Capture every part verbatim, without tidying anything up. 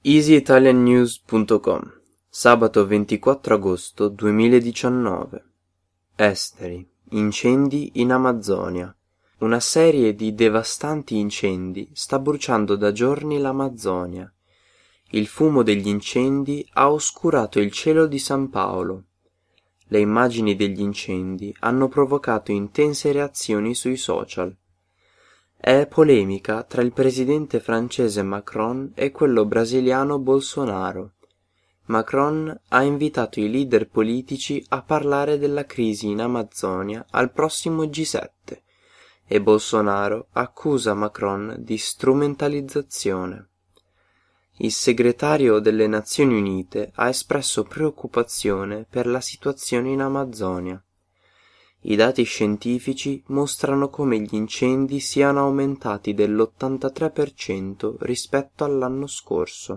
easy italian news punto com, sabato ventiquattro agosto duemiladiciannove. Esteri, incendi in Amazzonia. Una serie di devastanti incendi sta bruciando da giorni l'Amazzonia. Il fumo degli incendi ha oscurato il cielo di San Paolo. Le immagini degli incendi hanno provocato intense reazioni sui social. È polemica tra il presidente francese Macron e quello brasiliano Bolsonaro. Macron ha invitato i leader politici a parlare della crisi in Amazzonia al prossimo G sette e Bolsonaro accusa Macron di strumentalizzazione. Il segretario delle Nazioni Unite ha espresso preoccupazione per la situazione in Amazzonia. I dati scientifici mostrano come gli incendi siano aumentati dell'ottantatré per cento rispetto all'anno scorso.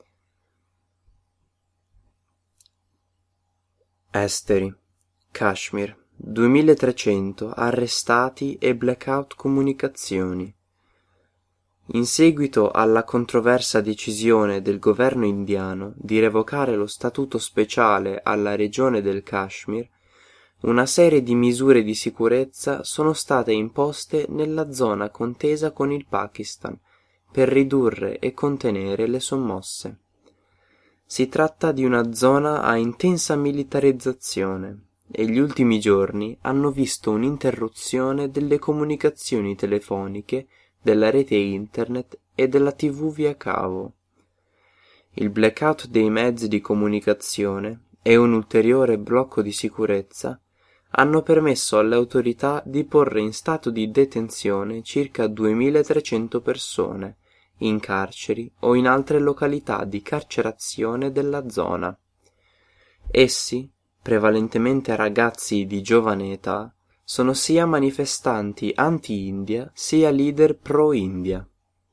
Esteri, Kashmir, duemilatrecento arrestati e blackout comunicazioni. In seguito alla controversa decisione del governo indiano di revocare lo statuto speciale alla regione del Kashmir, una serie di misure di sicurezza sono state imposte nella zona contesa con il Pakistan per ridurre e contenere le sommosse. Si tratta di una zona a intensa militarizzazione e gli ultimi giorni hanno visto un'interruzione delle comunicazioni telefoniche, della rete internet e della tivù via cavo. Il blackout dei mezzi di comunicazione e un ulteriore blocco di sicurezza hanno permesso alle autorità di porre in stato di detenzione circa duemilatrecento persone in carceri o in altre località di carcerazione della zona. Essi, prevalentemente ragazzi di giovane età, sono sia manifestanti anti-India sia leader pro-India.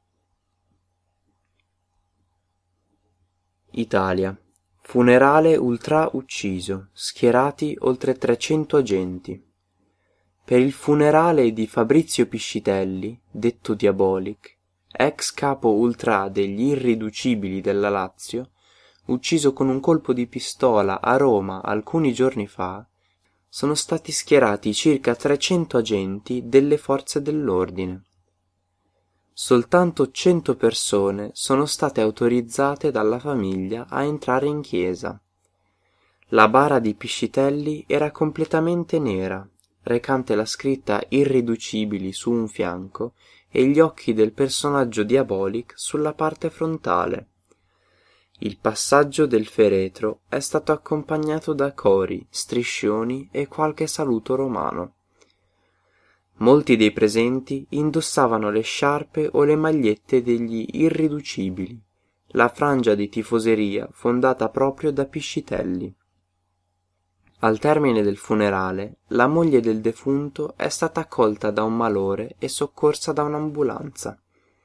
Italia. Funerale ultra ucciso, schierati oltre trecento agenti. Per il funerale di Fabrizio Piscitelli, detto Diabolic, ex capo ultra degli Irriducibili della Lazio, ucciso con un colpo di pistola a Roma alcuni giorni fa, sono stati schierati circa trecento agenti delle forze dell'ordine. Soltanto cento persone sono state autorizzate dalla famiglia a entrare in chiesa. La bara di Piscitelli era completamente nera, recante la scritta Irriducibili su un fianco e gli occhi del personaggio Diabolic sulla parte frontale. Il passaggio del feretro è stato accompagnato da cori, striscioni e qualche saluto romano. Molti dei presenti indossavano le sciarpe o le magliette degli Irriducibili, la frangia di tifoseria fondata proprio da Piscitelli. Al termine del funerale, la moglie del defunto è stata accolta da un malore e soccorsa da un'ambulanza.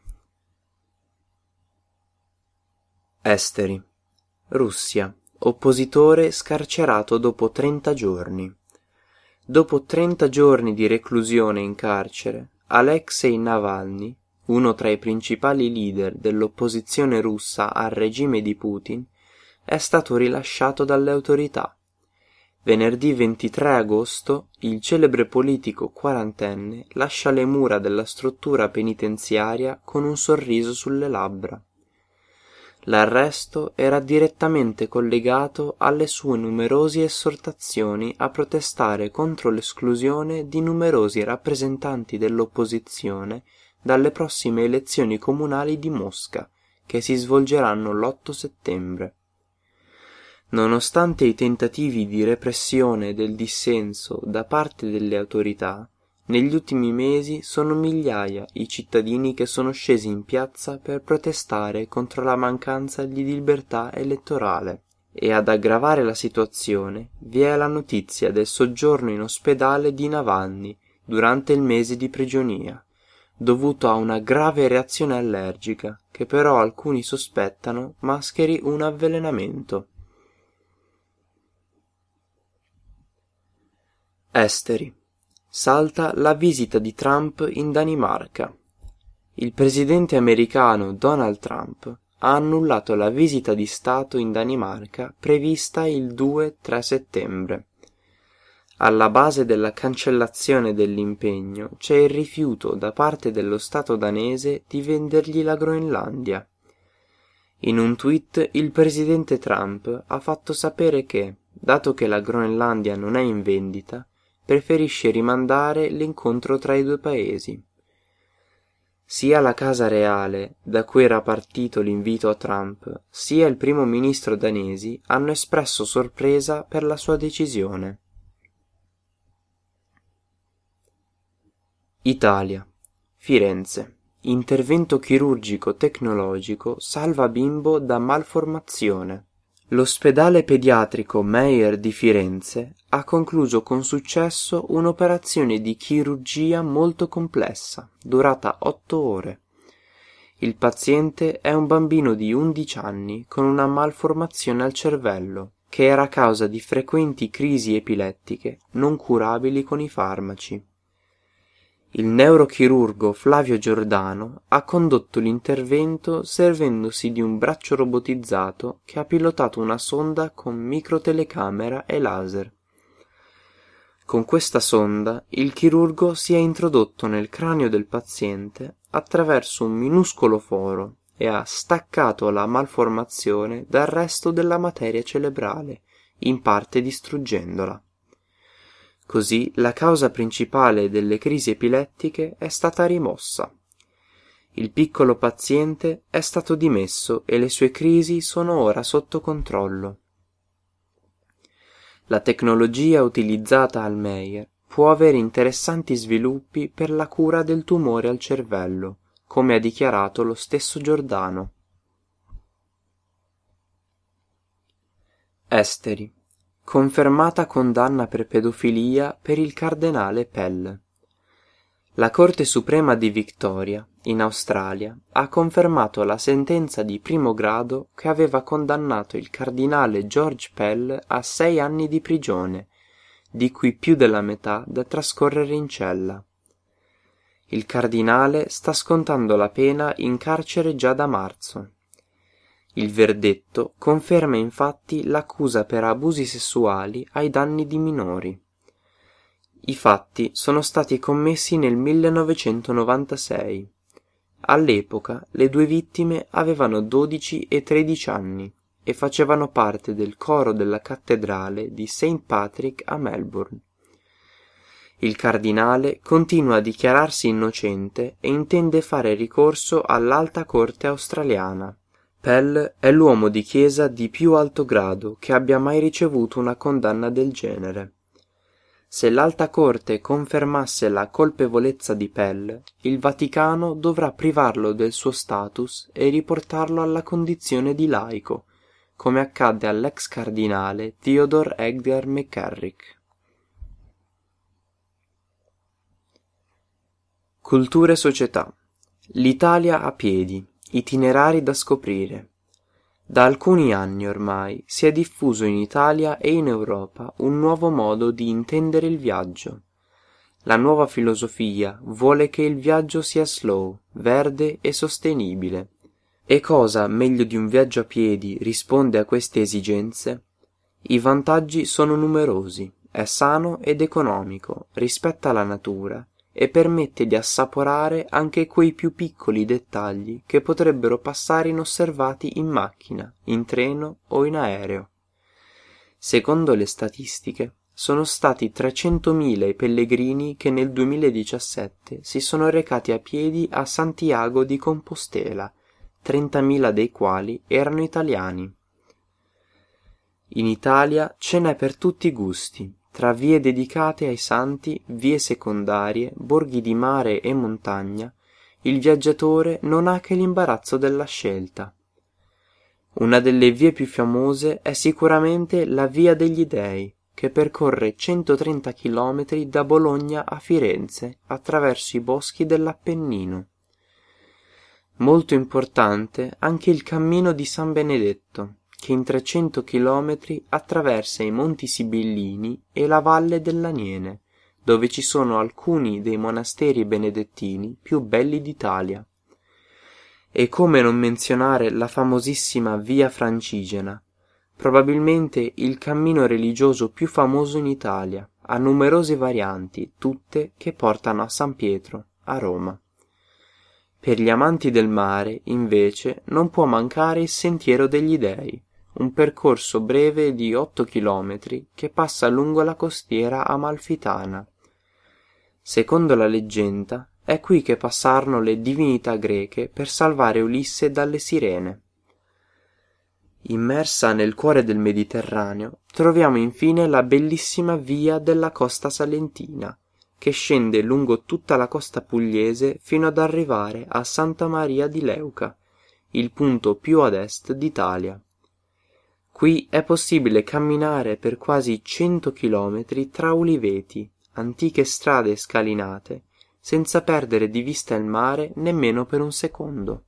Esteri. Russia. Oppositore scarcerato dopo trenta giorni. Dopo trenta giorni di reclusione in carcere, Alexei Navalny, uno tra i principali leader dell'opposizione russa al regime di Putin, è stato rilasciato dalle autorità. Venerdì ventitré agosto il celebre politico quarantenne lascia le mura della struttura penitenziaria con un sorriso sulle labbra. L'arresto era direttamente collegato alle sue numerose esortazioni a protestare contro l'esclusione di numerosi rappresentanti dell'opposizione dalle prossime elezioni comunali di Mosca, che si svolgeranno l'otto settembre. Nonostante i tentativi di repressione del dissenso da parte delle autorità, negli ultimi mesi sono migliaia i cittadini che sono scesi in piazza per protestare contro la mancanza di libertà elettorale. E ad aggravare la situazione vi è la notizia del soggiorno in ospedale di Navalny durante il mese di prigionia, dovuto a una grave reazione allergica che però alcuni sospettano mascheri un avvelenamento. Esteri. Salta la visita di Trump in Danimarca. Il presidente americano Donald Trump ha annullato la visita di Stato in Danimarca prevista il due tre settembre. Alla base della cancellazione dell'impegno c'è il rifiuto da parte dello Stato danese di vendergli la Groenlandia. In un tweet il presidente Trump ha fatto sapere che, dato che la Groenlandia non è in vendita, preferisce rimandare l'incontro tra i due paesi. Sia la Casa Reale, da cui era partito l'invito a Trump, sia il primo ministro danesi hanno espresso sorpresa per la sua decisione. Italia. Firenze. Intervento chirurgico tecnologico salva bimbo da malformazione. L'ospedale pediatrico Meyer di Firenze ha concluso con successo un'operazione di chirurgia molto complessa, durata otto ore. Il paziente è un bambino di undici anni con una malformazione al cervello, che era causa di frequenti crisi epilettiche non curabili con i farmaci. Il neurochirurgo Flavio Giordano ha condotto l'intervento servendosi di un braccio robotizzato che ha pilotato una sonda con microtelecamera e laser. Con questa sonda il chirurgo si è introdotto nel cranio del paziente attraverso un minuscolo foro e ha staccato la malformazione dal resto della materia cerebrale, in parte distruggendola. Così la causa principale delle crisi epilettiche è stata rimossa. Il piccolo paziente è stato dimesso e le sue crisi sono ora sotto controllo. La tecnologia utilizzata al Meyer può avere interessanti sviluppi per la cura del tumore al cervello, come ha dichiarato lo stesso Giordano. Esteri. Confermata condanna per pedofilia per il cardenale Pell. La Corte Suprema di Victoria, in Australia, ha confermato la sentenza di primo grado che aveva condannato il cardinale George Pell a sei anni di prigione, di cui più della metà da trascorrere in cella. Il cardinale sta scontando la pena in carcere già da marzo. Il verdetto conferma infatti l'accusa per abusi sessuali ai danni di minori. I fatti sono stati commessi nel millenovecentonovantasei. All'epoca le due vittime avevano dodici e tredici anni e facevano parte del coro della cattedrale di Saint Patrick a Melbourne. Il cardinale continua a dichiararsi innocente e intende fare ricorso all'Alta Corte australiana. Pell è l'uomo di chiesa di più alto grado che abbia mai ricevuto una condanna del genere. Se l'Alta Corte confermasse la colpevolezza di Pell, il Vaticano dovrà privarlo del suo status e riportarlo alla condizione di laico, come accadde all'ex cardinale Theodore Edgar McCarrick. Cultura e società. L'Italia a piedi. Itinerari da scoprire. Da alcuni anni ormai si è diffuso in Italia e in Europa un nuovo modo di intendere il viaggio. La nuova filosofia vuole che il viaggio sia slow, verde e sostenibile. E cosa, meglio di un viaggio a piedi, risponde a queste esigenze? I vantaggi sono numerosi, è sano ed economico, rispetta la natura e permette di assaporare anche quei più piccoli dettagli che potrebbero passare inosservati in macchina, in treno o in aereo. Secondo le statistiche, sono stati trecentomila i pellegrini che nel duemiladiciassette si sono recati a piedi a Santiago di Compostela, trentamila dei quali erano italiani. In Italia ce n'è per tutti i gusti. Tra vie dedicate ai santi, vie secondarie, borghi di mare e montagna, il viaggiatore non ha che l'imbarazzo della scelta. Una delle vie più famose è sicuramente la Via degli Dei, che percorre centotrenta chilometri da Bologna a Firenze attraverso i boschi dell'Appennino. Molto importante anche il Cammino di San Benedetto, che in trecento chilometri attraversa i Monti Sibillini e la Valle dell'Aniene, dove ci sono alcuni dei monasteri benedettini più belli d'Italia. E come non menzionare la famosissima Via Francigena, probabilmente il cammino religioso più famoso in Italia, ha numerose varianti, tutte che portano a San Pietro, a Roma. Per gli amanti del mare, invece, non può mancare il Sentiero degli Dei, un percorso breve di otto chilometri che passa lungo la costiera amalfitana. Secondo la leggenda, è qui che passarono le divinità greche per salvare Ulisse dalle sirene. Immersa nel cuore del Mediterraneo, troviamo infine la bellissima via della costa salentina, che scende lungo tutta la costa pugliese fino ad arrivare a Santa Maria di Leuca, il punto più ad est d'Italia. Qui è possibile camminare per quasi cento chilometri tra uliveti, antiche strade scalinate, senza perdere di vista il mare nemmeno per un secondo.